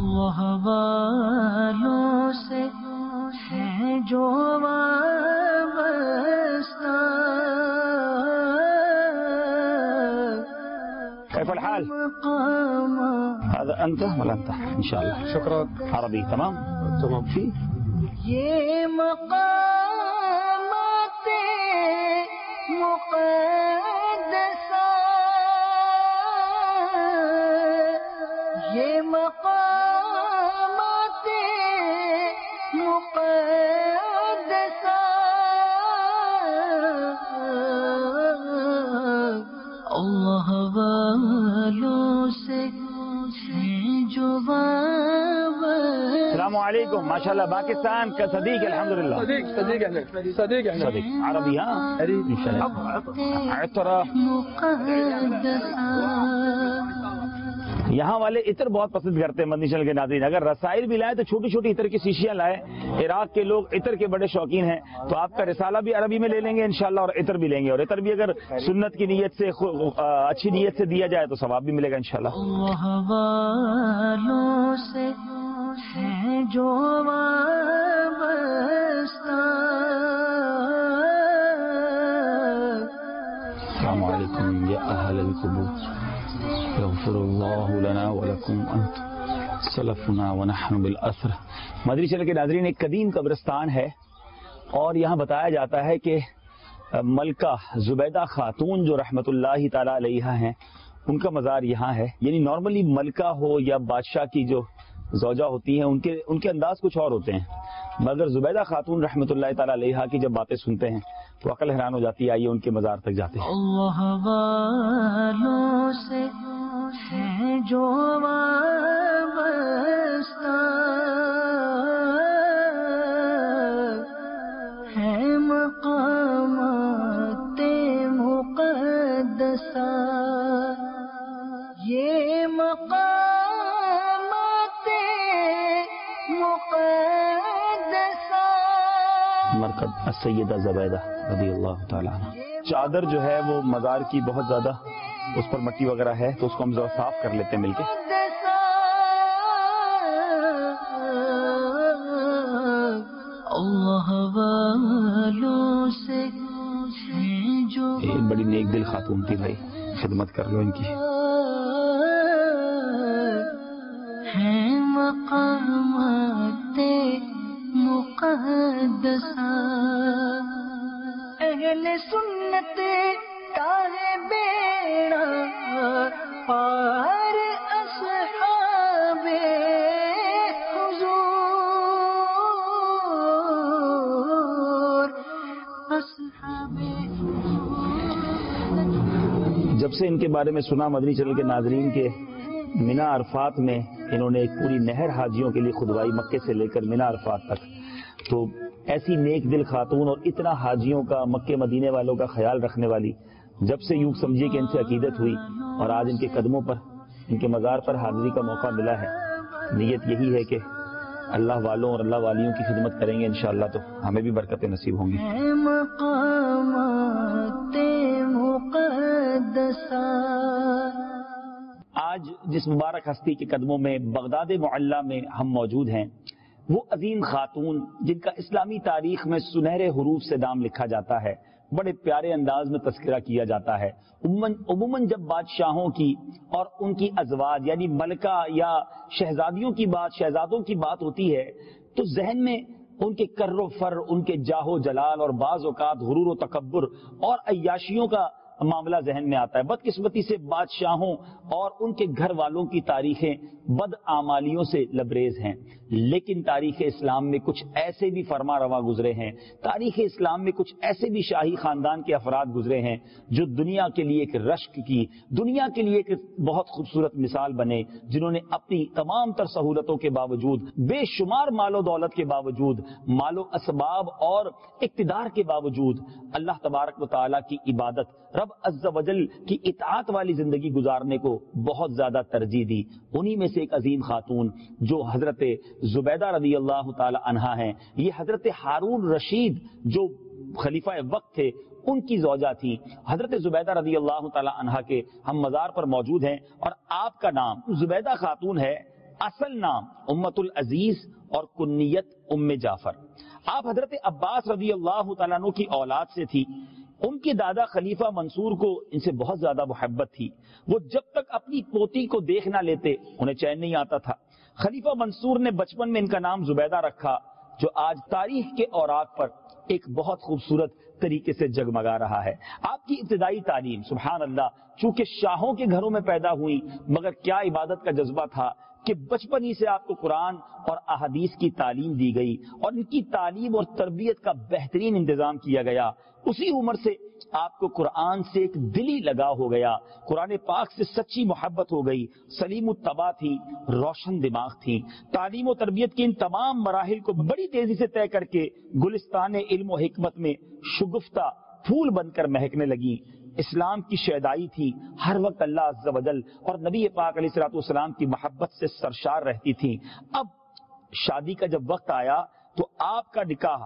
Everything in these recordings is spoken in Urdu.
اللہ والوں سے ہے جو وابستہ. كيف الحال؟ هذا أنت ولا أنت؟ إن شاء الله. شكرا. عربي تمام؟ تمام. في یہ مقامات مقدسہ، یہ مقامات مقدسہ اللہ والوں سے ہیں جو السلام علیکم. ماشاء اللہ. پاکستان کا صدیق الحمد للہ. صديق احنا صديق احنا صدیق عربی. ہاں ان شاء اللہ. عطرہ یہاں والے عطر بہت پسند کرتے ہیں مدنی چینل کے ناظرین. اگر رسائل بھی لائیں تو چھوٹی چھوٹی عطر کی شیشیاں لائیں. عراق کے لوگ عطر کے بڑے شوقین ہیں, تو آپ کا رسالہ بھی عربی میں لے لیں گے انشاءاللہ, اور عطر بھی لیں گے. اور عطر بھی اگر سنت کی نیت سے اچھی نیت سے دیا جائے تو ثواب بھی ملے گا انشاءاللہ. اللہ والوں سے ہے جو وابستہ. السلام علیکم یا اہل القبور یغفر اللہ لنا ولکم انت سلفنا ونحن بالاسر. مدنی چینل کے ناظرین, ایک قدیم قبرستان ہے اور یہاں بتایا جاتا ہے کہ ملکہ زبیدہ خاتون جو رحمت اللہ تعالی علیہ ہیں, ان کا مزار یہاں ہے. یعنی نارملی ملکہ ہو یا بادشاہ کی جو زوجہ ہوتی ہیں ان کے انداز کچھ اور ہوتے ہیں, مگر زبیدہ خاتون رحمت اللہ تعالی علیہ کی جب باتیں سنتے ہیں تو عقل حیران ہو جاتی ہے. آئیے ان کے مزار تک جاتے ہیں. اللہ والوں سے ہے جو وابستہ ہے مقامات مقدسہ, یہ مقامات مقدسہ. مرکز السیدہ زبیدہ رضی اللہ تعالی عنہ. چادر جو ہے وہ مزار کی بہت زیادہ اس پر مٹی وغیرہ ہے, تو اس کو ہم ذرا صاف کر لیتے ہیں مل کے. اللہ والوں سے ہیں جو یہ بڑی نیک دل خاتون تھی بھائی, خدمت کر لو ان کی. ہیں مقامات مقدسہ اہل سنت تارے بیڑا پار اصحاب حضور اصحاب. جب سے ان کے بارے میں سنا مدنی چینل کے ناظرین کے مینا عرفات میں انہوں نے ایک پوری نہر حاجیوں کے لیے کھدوائی مکے سے لے کر مینا عرفات تک, تو ایسی نیک دل خاتون اور اتنا حاجیوں کا مکے مدینے والوں کا خیال رکھنے والی, جب سے یوں سمجھیے کہ ان سے عقیدت ہوئی اور آج ان کے قدموں پر ان کے مزار پر حاضری کا موقع ملا ہے, نیت یہی ہے کہ اللہ والوں اور اللہ والیوں کی خدمت کریں گے انشاءاللہ تو ہمیں بھی برکتیں نصیب ہوں گی. مقامات مقدسہ. آج جس مبارک ہستی کے قدموں میں بغداد معلیٰ میں ہم موجود ہیں, وہ عظیم خاتون جن کا اسلامی تاریخ میں سنہرے حروف سے نام لکھا جاتا ہے, بڑے پیارے انداز میں تذکرہ کیا جاتا ہے. عموماً جب بادشاہوں کی اور ان کی ازواج یعنی ملکہ یا شہزادیوں کی بات, شہزادوں کی بات ہوتی ہے تو ذہن میں ان کے کر و فر, ان کے جاہ و جلال اور بعض اوقات غرور و تکبر اور عیاشیوں کا معاملہ ذہن میں آتا ہے. بدقسمتی سے بادشاہوں اور ان کے گھر والوں کی تاریخیں بدعمالیوں سے لبریز ہیں, لیکن تاریخ اسلام میں کچھ ایسے بھی فرما رواں گزرے ہیں, تاریخ اسلام میں کچھ ایسے بھی شاہی خاندان کے افراد گزرے ہیں جو دنیا کے لیے ایک رشک کی, دنیا کے لیے ایک بہت خوبصورت مثال بنے, جنہوں نے اپنی تمام تر سہولتوں کے باوجود, بے شمار مال و دولت کے باوجود, مال و اسباب اور اقتدار کے باوجود اللہ تبارک و تعالیٰ کی عبادت, رب عز و جل کی اطاعت والی زندگی گزارنے کو بہت زیادہ ترجیح دی. انہی میں سے ایک عظیم خاتون جو حضرت زبیدہ رضی اللہ تعالی عنہا ہیں, یہ حضرت ہارون رشید جو خلیفہ وقت تھے ان کی زوجہ تھی. حضرت زبیدہ رضی اللہ تعالی عنہا کے ہم مزار پر موجود ہیں اور آپ کا نام زبیدہ خاتون ہے. اصل نام امت العزیز اور کنیت ام جعفر. آپ حضرت عباس رضی اللہ تعالیٰ عنہ کی اولاد سے تھی. ان کے دادا خلیفہ منصور کو ان سے بہت زیادہ محبت تھی. وہ جب تک اپنی پوتی کو دیکھ نہ لیتے انہیں چین نہیں آتا تھا. خلیفہ منصور نے بچپن میں ان کا نام زبیدہ رکھا، جو آج تاریخ کے اوراق پر ایک بہت خوبصورت طریقے سے جگمگا رہا ہے. آپ کی ابتدائی تعلیم سبحان اللہ چونکہ شاہوں کے گھروں میں پیدا ہوئی، مگر کیا عبادت کا جذبہ تھا کہ بچپن ہی سے آپ کو قرآن اور احادیث کی تعلیم دی گئی اور ان کی تعلیم اور تربیت کا بہترین انتظام کیا گیا. اسی عمر سے آپ کو قرآن سے ایک دلی لگاؤ ہو گیا، قرآن پاک سے سچی محبت ہو گئی. سلیم الطبع تھی، روشن دماغ تھی. تعلیم و تربیت کے ان تمام مراحل کو بڑی تیزی سے طے کر کے گلستان علم و حکمت میں شگفتہ پھول بن کر مہکنے لگی. اسلام کی شیدائی تھی، ہر وقت اللہ عز و جل اور نبی پاک علیہ الصلوۃ والسلام کی محبت سے سرشار رہتی تھی. اب شادی کا جب وقت آیا تو آپ کا نکاح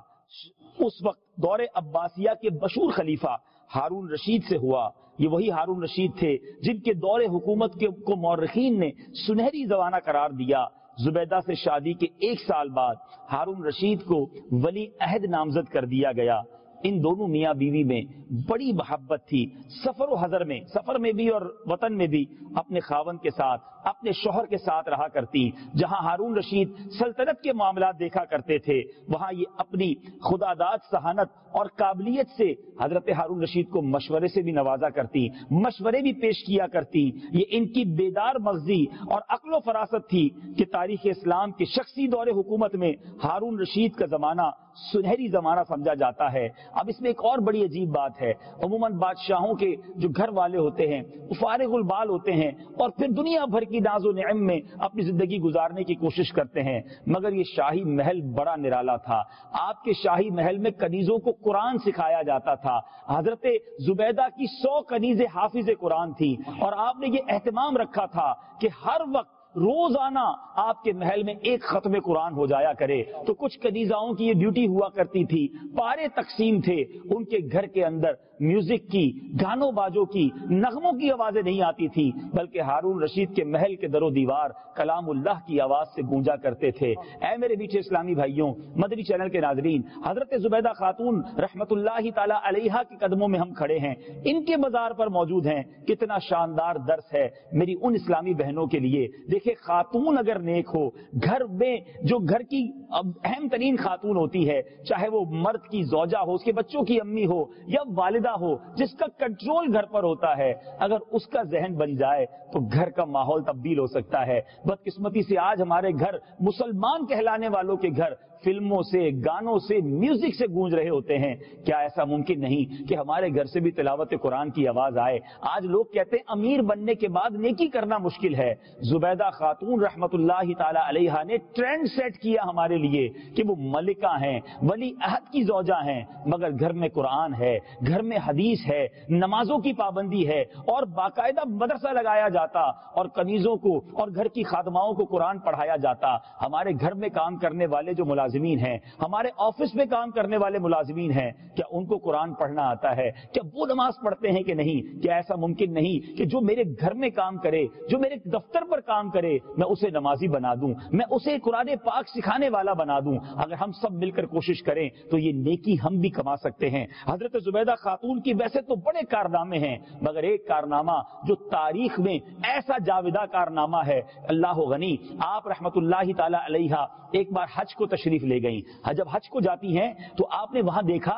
اس وقت دور عباسیہ کے مشہور خلیفہ ہارون رشید سے ہوا. یہ وہی ہارون رشید تھے جن کے دور حکومت کو مورخین نے سنہری زمانہ قرار دیا. زبیدہ سے شادی کے 1 سال بعد ہارون رشید کو ولی عہد نامزد کر دیا گیا. ان دونوں میاں بیوی میں بڑی محبت تھی. سفر و حضر میں، سفر میں بھی اور وطن میں بھی اپنے خاوند کے ساتھ، اپنے شوہر کے ساتھ رہا کرتی. جہاں ہارون رشید سلطنت کے معاملات دیکھا کرتے تھے، وہاں یہ اپنی خداداد ذہانت اور قابلیت سے حضرت ہارون رشید کو مشورے سے بھی نوازا کرتی، مشورے بھی پیش کیا کرتی. یہ ان کی بیدار مغزی اور عقل و فراست تھی کہ تاریخ اسلام کے شخصی دور حکومت میں ہارون رشید کا زمانہ سنہری زمانہ سمجھا جاتا ہے. اب اس میں ایک اور بڑی عجیب بات ہے، عموماً بادشاہوں کے جو گھر والے ہوتے ہیں وہ فارغ البال ہوتے ہیں اور پھر دنیا بھر کی ناز و نعم میں اپنی زندگی گزارنے کی کوشش کرتے ہیں، مگر یہ شاہی محل بڑا نرالا تھا. آپ کے شاہی محل میں کنیزوں کو قرآن سکھایا جاتا تھا. حضرت زبیدہ کی 100 کنیزیں حافظ قرآن تھی اور آپ نے یہ اہتمام رکھا تھا کہ ہر وقت روزانہ آپ کے محل میں ایک ختم قرآن ہو جایا کرے. تو کچھ کنیزاؤں کی یہ ڈیوٹی ہوا کرتی تھی، پارے تقسیم تھے، ان کے گھر کے اندر میوزک کی، گانوں باجوں کی، نغموں کی آوازیں نہیں آتی تھی، بلکہ ہارون رشید کے محل کے در و دیوار کلام اللہ کی آواز سے گونجا کرتے تھے. اے میرے میٹھے اسلامی بھائیوں، مدنی چینل کے ناظرین، حضرت زبیدہ خاتون رحمت اللہ تعالی علیہا کے قدموں میں ہم کھڑے ہیں، ان کے مزار پر موجود ہیں. کتنا شاندار درس ہے میری ان اسلامی بہنوں کے لیے. دیکھیں، خاتون اگر نیک ہو، گھر میں جو گھر کی اہم ترین خاتون ہوتی ہے، چاہے وہ مرد کی زوجہ ہو، اس کے بچوں کی امی ہو یا والدہ ہو، جس کا کنٹرول گھر پر ہوتا ہے، اگر اس کا ذہن بن جائے تو گھر کا ماحول تبدیل ہو سکتا ہے. بدقسمتی سے آج ہمارے گھر، مسلمان کہلانے والوں کے گھر، فلموں سے، گانوں سے، میوزک سے گونج رہے ہوتے ہیں. کیا ایسا ممکن نہیں کہ ہمارے گھر سے بھی تلاوت قرآن کی آواز آئے؟ آج لوگ کہتے ہیں امیر بننے کے بعد نیکی کرنا مشکل ہے. زبیدہ خاتون رحمت اللہ تعالی علیہا نے ٹرینڈ سیٹ کیا ہمارے لیے کہ وہ ملکہ ہیں، ولی عہد کی زوجہ ہیں، مگر گھر میں قرآن ہے، گھر میں حدیث ہے، نمازوں کی پابندی ہے اور باقاعدہ مدرسہ لگایا جاتا اور کنیزوں کو اور گھر کی خادماؤں کو قرآن پڑھایا جاتا. ہمارے گھر میں کام کرنے والے جو ملازمین ہیں، ہمارے آفس میں کام کرنے والے ملازمین ہیں، کیا ان کو قرآن پڑھنا آتا ہے؟ کیا وہ نماز پڑھتے ہیں کہ نہیں؟ کیا ایسا ممکن نہیں کہ جو میرے گھر میں کام کرے، جو میرے دفتر پر کام کرے، میں اسے نمازی بنا دوں، میں اسے قرآن پاک سکھانے والا بنا دوں؟ اگر ہم سب مل کر کوشش کریں تو یہ نیکی ہم بھی کما سکتے ہیں. حضرت زبیدہ خاتون کی ویسے تو بڑے کارنامے ہیں، مگر ایک کارنامہ جو تاریخ میں ایسا جاودہ کارنامہ ہے، اللہ غنی، آپ رحمت اللہ تعالی علیہا ایک بار حج کو تشریف لے گئیں. جب حج کو جاتی ہیں تو آپ نے وہاں دیکھا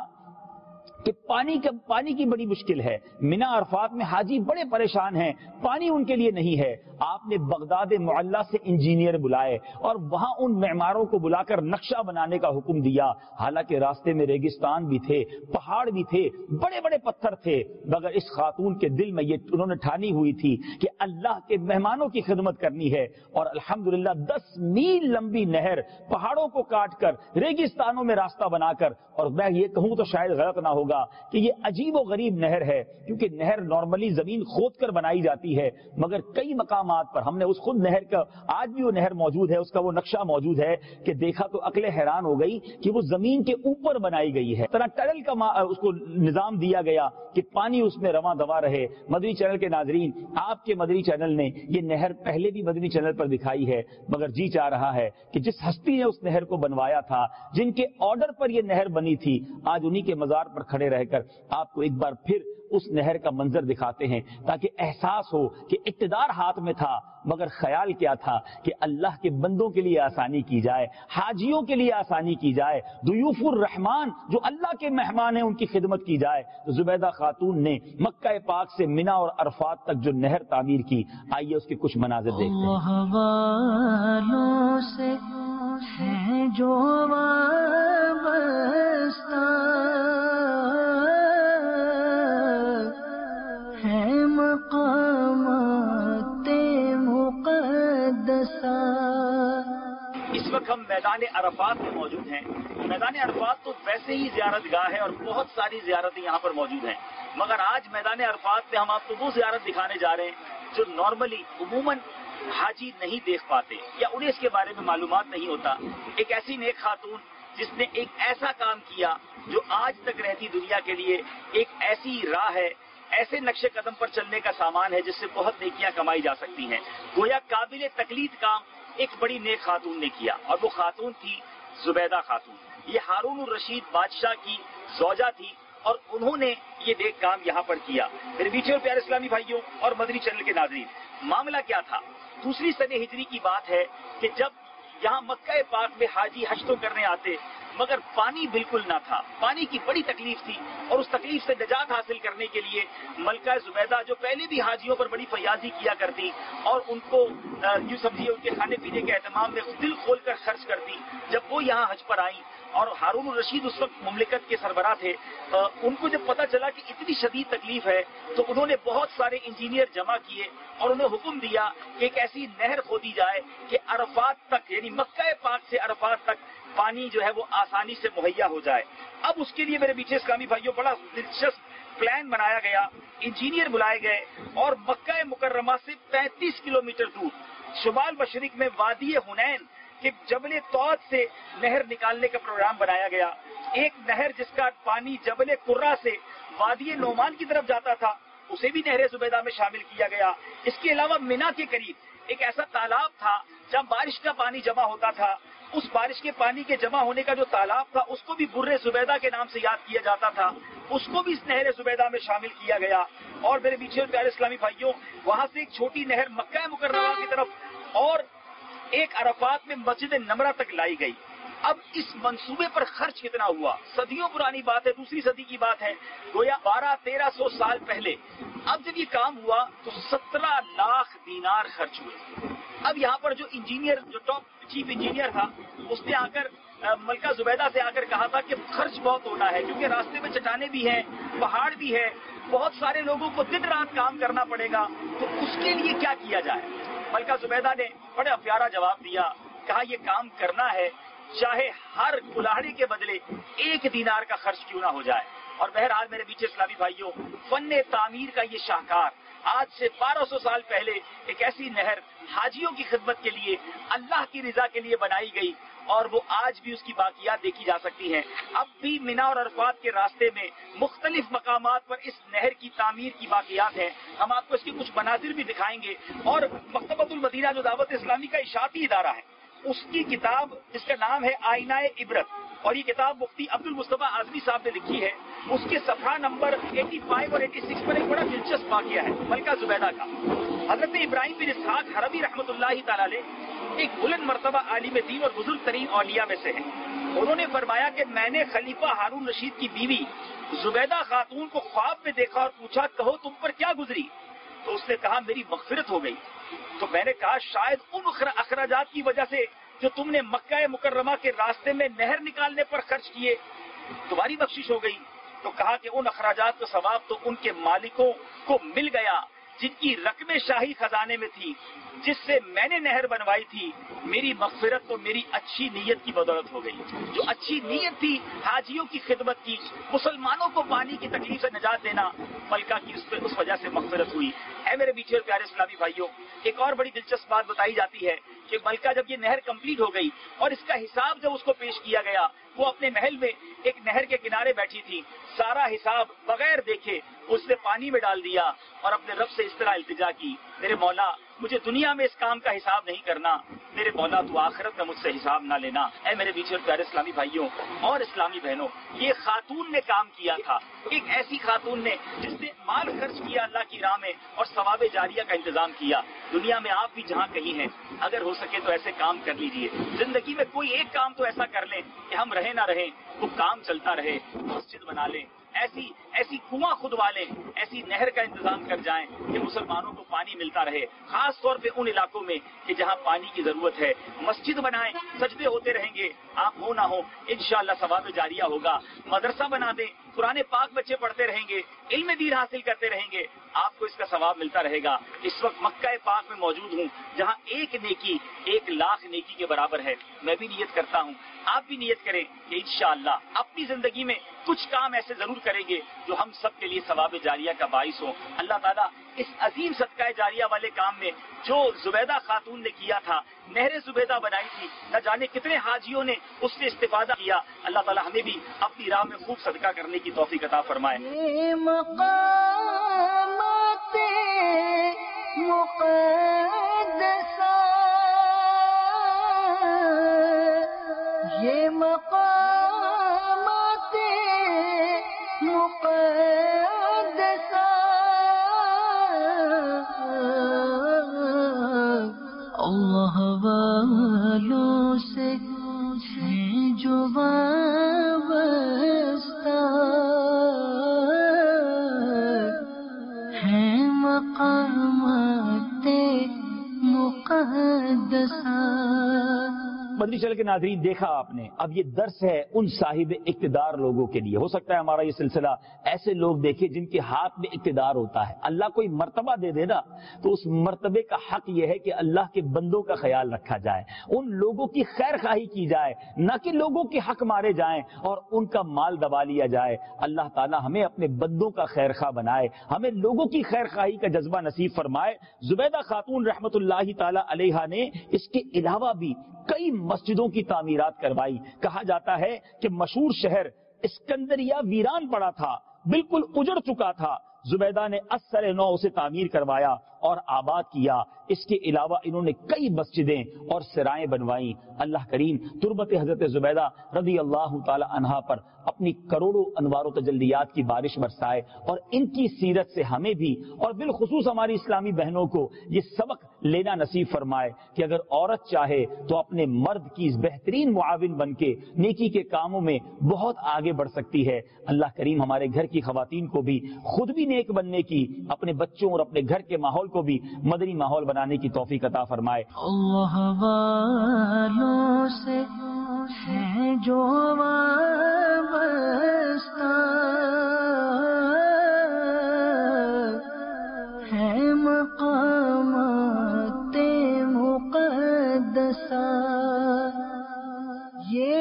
کہ پانی کی بڑی مشکل ہے. مینا عرفات میں حاجی بڑے پریشان ہیں، پانی ان کے لیے نہیں ہے. آپ نے بغداد معلیٰ سے انجینئر بلائے اور وہاں ان معماروں کو بلا کر نقشہ بنانے کا حکم دیا. حالانکہ راستے میں ریگستان بھی تھے، پہاڑ بھی تھے، بڑے بڑے پتھر تھے، مگر اس خاتون کے دل میں یہ انہوں نے ٹھانی ہوئی تھی کہ اللہ کے مہمانوں کی خدمت کرنی ہے. اور الحمدللہ 10 میل لمبی نہر پہاڑوں کو کاٹ کر ریگستانوں میں راستہ بنا کر، اور میں یہ کہوں تو شاید غلط نہ ہوگا، ہوگا کہ یہ عجیب و غریب نہر ہے، کیونکہ نہر نارملی زمین کھود کر بنائی جاتی ہے، مگر کئی مقامات پر ہم نے اس خود نہر کا، آج بھی وہ نہر موجود ہے، اس کا وہ نقشہ موجود ہے کہ دیکھا تو عقل حیران ہو گئی کہ وہ زمین کے اوپر بنائی گئی ہے، طرح ٹنل کا اس کو نظام دیا گیا کہ پانی اس میں رواں دوا رہے۔ مدنی چینل کے ناظرین، آپ کے مدنی چینل نے یہ نہر پہلے بھی مدنی چینل پر دکھائی ہے، مگر جی چاہ رہا ہے کہ جس ہستی نے اس نہر کو بنوایا تھا، جن کے آرڈر پر یہ نہر بنی تھی، آج انہی کے مزار پر کھڑے رہ کر آپ کو ایک بار پھر اس نہر کا منظر دکھاتے ہیں، تاکہ احساس ہو کہ اقتدار ہاتھ میں تھا، مگر خیال کیا تھا کہ اللہ کے بندوں کے لیے آسانی کی جائے، حاجیوں کے لیے آسانی کی جائے، ضیوف الرحمان جو اللہ کے مہمان ہیں ان کی خدمت کی جائے۔ تو زبیدہ خاتون نے مکہ پاک سے منا اور عرفات تک جو نہر تعمیر کی، آئیے اس کے کچھ مناظر دیکھتے ہیں۔ اللہ والوں سے ہے جو وابستہ، ہے مقامات مقدسہ۔ اس وقت ہم میدان عرفات میں موجود ہیں۔ میدان عرفات تو ویسے ہی زیارت گاہ ہے اور بہت ساری زیارتیں یہاں پر موجود ہیں، مگر آج میدان عرفات میں ہم آپ کو وہ زیارت دکھانے جا رہے ہیں جو نارملی عموماً حاجی نہیں دیکھ پاتے یا انہیں اس کے بارے میں معلومات نہیں ہوتا۔ ایک ایسی نیک خاتون جس نے ایک ایسا کام کیا جو آج تک رہتی دنیا کے لیے ایک ایسی راہ ہے، ایسے نقش قدم پر چلنے کا سامان ہے جس سے بہت نیکیاں کمائی جا سکتی ہیں۔ گویا قابل تقلید کام ایک بڑی نیک خاتون نے کیا، اور وہ خاتون تھی زبیدہ خاتون۔ یہ ہارون الرشید بادشاہ کی زوجہ تھی اور انہوں نے یہ نیک کام یہاں پر کیا۔ میرے میٹھے اور پیارے اسلامی بھائیوں اور مدنی چینل کے ناظرین، معاملہ کیا تھا؟ دوسری سنہ ہجری کی بات ہے کہ جب یہاں مکہ پاک میں حاجی حج تو کرنے آتے، مگر پانی بالکل نہ تھا، پانی کی بڑی تکلیف تھی، اور اس تکلیف سے نجات حاصل کرنے کے لیے ملکہ زبیدہ جو پہلے بھی حاجیوں پر بڑی فیاضی کیا کرتی اور ان کو یوں سمجھیے ان کے کھانے پینے کے اہتمام میں دل کھول کر خرچ کرتی، جب وہ یہاں حج پر آئیں اور ہارون الرشید اس وقت مملکت کے سربراہ تھے، ان کو جب پتا چلا کہ اتنی شدید تکلیف ہے تو انہوں نے بہت سارے انجینئر جمع کیے اور انہیں حکم دیا کہ ایک ایسی نہر کھودی جائے کہ عرفات تک، یعنی مکہ پاک سے عرفات تک پانی جو ہے وہ آسانی سے مہیا ہو جائے۔ اب اس کے لیے میرے پیچھے اسلامی بھائیوں بڑا دلچسپ پلان بنایا گیا، انجینئر بلائے گئے اور مکہ مکرمہ سے 35 کلومیٹر دور شمال مشرق میں وادی حنین کہ جبل طوط سے نہر نکالنے کا پروگرام بنایا گیا۔ ایک نہر جس کا پانی جبل قرہ سے وادی نعمان کی طرف جاتا تھا، اسے بھی نہر زبیدہ میں شامل کیا گیا۔ اس کے علاوہ منا کے قریب ایک ایسا تالاب تھا جہاں بارش کا پانی جمع ہوتا تھا، اس بارش کے پانی کے جمع ہونے کا جو تالاب تھا اس کو بھی بر زبیدہ کے نام سے یاد کیا جاتا تھا، اس کو بھی اس نہر زبیدہ میں شامل کیا گیا۔ اور میرے پیچھے پیارے اسلامی بھائیوں، وہاں سے ایک چھوٹی نہر مکہ مکرمہ کی طرف اور ایک عرفات میں مسجد نمرہ تک لائی گئی۔ اب اس منصوبے پر خرچ کتنا ہوا؟ صدیوں پرانی بات ہے، دوسری صدی کی بات ہے، گویا 1200-1300 سال پہلے۔ اب جب یہ کام ہوا تو 17 لاکھ دینار خرچ ہوئے۔ اب یہاں پر جو انجینئر، جو ٹاپ چیف انجینئر تھا، اس نے آ کر ملکہ زبیدہ سے آ کر کہا تھا کہ خرچ بہت ہونا ہے، کیونکہ راستے میں چٹانیں بھی ہیں، پہاڑ بھی ہے، بہت سارے لوگوں کو دن رات کام کرنا پڑے گا، تو اس کے لیے کیا کیا جائے؟ ملکہ زبیدہ نے بڑا پیارا جواب دیا، کہا یہ کام کرنا ہے چاہے ہر کلاڑی کے بدلے 1 دینار کا خرچ کیوں نہ ہو جائے۔ اور بہرحال میرے پیچھے اسلامی بھائیوں، فن تعمیر کا یہ شاہکار آج سے 1200 سال پہلے ایک ایسی نہر حاجیوں کی خدمت کے لیے، اللہ کی رضا کے لیے بنائی گئی، اور وہ آج بھی اس کی باقیات دیکھی جا سکتی ہیں۔ اب بھی منا اور عرفات کے راستے میں مختلف مقامات پر اس نہر کی تعمیر کی باقیات ہیں، ہم آپ کو اس کے کچھ مناظر بھی دکھائیں گے۔ اور مکتبۃ المدینہ جو دعوت اسلامی کا اشاعتی ادارہ ہے، اس کی کتاب جس کا نام ہے آئینہ عبرت، اور یہ کتاب مفتی عبد المصطفیٰ اعظمی صاحب نے لکھی ہے، اس کے صفحہ نمبر 85 اور 86 پر ایک بڑا دلچسپ واقعہ ہے ملکہ زبیدہ کا۔ حضرت ابراہیم بن اسحاق حربی رحمۃ اللہ تعالی علیہ ایک بلند مرتبہ عالم دین اور بزرگ ترین اولیاء میں سے ہیں۔ انہوں نے فرمایا کہ میں نے خلیفہ ہارون رشید کی بیوی زبیدہ خاتون کو خواب میں دیکھا اور پوچھا کہو تم پر کیا گزری؟ تو اس نے کہا میری مغفرت ہو گئی۔ تو میں نے کہا شاید ان اخراجات کی وجہ سے جو تم نے مکہ مکرمہ کے راستے میں نہر نکالنے پر خرچ کیے تمہاری بخشش ہو گئی۔ تو کہا کہ ان اخراجات کا ثواب تو ان کے مالکوں کو مل گیا، جن کی رقم شاہی خزانے میں تھی، جس سے میں نے نہر بنوائی تھی، میری مغفرت تو میری اچھی نیت کی بدولت ہو گئی۔ جو اچھی نیت تھی حاجیوں کی خدمت کی، مسلمانوں کو پانی کی تکلیف سے نجات دینا، ملکہ کی اس وجہ سے مغفرت ہوئی۔ اے میرے میٹھے اور پیارے اسلامی بھائیوں، ایک اور بڑی دلچسپ بات بتائی جاتی ہے کہ ملکہ جب یہ نہر کمپلیٹ ہو گئی اور اس کا حساب جب اس کو پیش کیا گیا، وہ اپنے محل میں ایک نہر کے کنارے بیٹھی تھی، سارا حساب بغیر دیکھے اس نے پانی میں ڈال دیا اور اپنے رب سے اس طرح التجا کی، میرے مولا مجھے دنیا میں اس کام کا حساب نہیں کرنا، میرے مولا تو آخرت میں مجھ سے حساب نہ لینا۔ اے میرے میٹھے اور پیارے اسلامی بھائیوں اور اسلامی بہنوں، یہ خاتون نے کام کیا تھا، ایک ایسی خاتون نے جس نے مال خرچ کیا اللہ کی راہ میں اور ثواب جاریہ کا انتظام کیا۔ دنیا میں آپ بھی جہاں کہیں ہیں، اگر ہو سکے تو ایسے کام کر لیجئے، زندگی میں کوئی ایک کام تو ایسا کر لیں کہ ہم رہیں نہ رہیں، وہ کام چلتا رہے، مسجد بنا لیں، ایسی کنواں کھدوا لیں، ایسی نہر کا انتظام کر جائیں کہ مسلمانوں کو پانی ملتا رہے، خاص طور پہ ان علاقوں میں کہ جہاں پانی کی ضرورت ہے۔ مسجد بنائیں، سجدے ہوتے رہیں گے، آپ ہو نہ ہو انشاءاللہ ثواب جاریہ ہوگا۔ مدرسہ بنا دیں، قرآن پاک بچے پڑھتے رہیں گے، علم دین حاصل کرتے رہیں گے، آپ کو اس کا ثواب ملتا رہے گا۔ اس وقت مکہ پاک میں موجود ہوں، جہاں ایک نیکی 1,00,000 نیکی کے برابر ہے۔ میں بھی نیت کرتا ہوں، آپ بھی نیت کریں کہ انشاءاللہ اپنی زندگی میں کچھ کام ایسے ضرور کریں گے جو ہم سب کے لیے ثواب جاریہ کا باعث ہو۔ اللہ تعالیٰ اس عظیم صدقہ جاریہ والے کام میں جو زبیدہ خاتون نے کیا تھا، نہر زبیدہ بنائی تھی، نہ جانے کتنے حاجیوں نے اس سے استفادہ کیا، اللہ تعالیٰ ہمیں بھی اپنی راہ میں خوب صدقہ کرنے کی توفیق عطا فرمائے۔ یہ مقامات مقدسہ، یہ مقامات مقدسہ، اللہ والوں سے ہیں جو وابستہ، ہیں مقامات مقدسہ۔ مدنی چینل کے ناظرین، دیکھا آپ نے، اب یہ درس ہے ان صاحب اقتدار لوگوں کے لیے۔ ہو سکتا ہے ہمارا یہ سلسلہ ایسے لوگ دیکھے جن کے ہاتھ میں اقتدار ہوتا ہے، اللہ کوئی مرتبہ دے دے نا تو اس مرتبے کا حق یہ ہے کہ اللہ کے بندوں کا خیال رکھا جائے، ان لوگوں کی خیر خواہی کی جائے، نہ کہ لوگوں کے حق مارے جائیں اور ان کا مال دبا لیا جائے۔ اللہ تعالیٰ ہمیں اپنے بندوں کا خیر خواہ بنائے، ہمیں لوگوں کی خیر خواہی کا جذبہ نصیب فرمائے۔ زبیدہ خاتون رحمت اللہ تعالیٰ علیہا نے اس کے علاوہ بھی کئی مسجدوں کی تعمیرات کروائی۔ کہا جاتا ہے کہ مشہور شہر اسکندریہ ویران پڑا تھا، بالکل اجڑ چکا تھا، زبیدہ نے اثر نو اسے تعمیر کروایا اور آباد کیا۔ اس کے علاوہ انہوں نے کئی مسجدیں اور سرائیں بنوائیں۔ اللہ کریم تربت حضرت زبیدہ رضی اللہ تعالی عنہا پر اپنی کروڑوں انوار و تجلیات کی بارش برسائے اور ان کی سیرت سے ہمیں بھی اور بالخصوص ہماری اسلامی بہنوں کو یہ سبق لینا نصیب فرمائے کہ اگر عورت چاہے تو اپنے مرد کی بہترین معاون بن کے نیکی کے کاموں میں بہت آگے بڑھ سکتی ہے۔ اللہ کریم ہمارے گھر کی خواتین کو بھی خود بھی نیک بننے کی، اپنے بچوں اور اپنے گھر کے ماحول کو بھی مدنی ماحول بنانے کی توفیق عطا فرمائے۔ اللہ والوں سے ہیں جو وابستہ، ہیں مقامات مقدسہ، یہ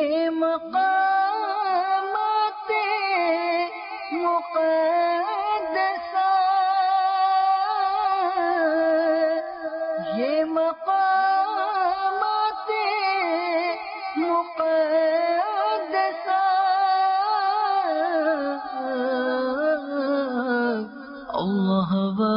مقامات مقدسہ، یہ مقامات مقدسہ، اللہ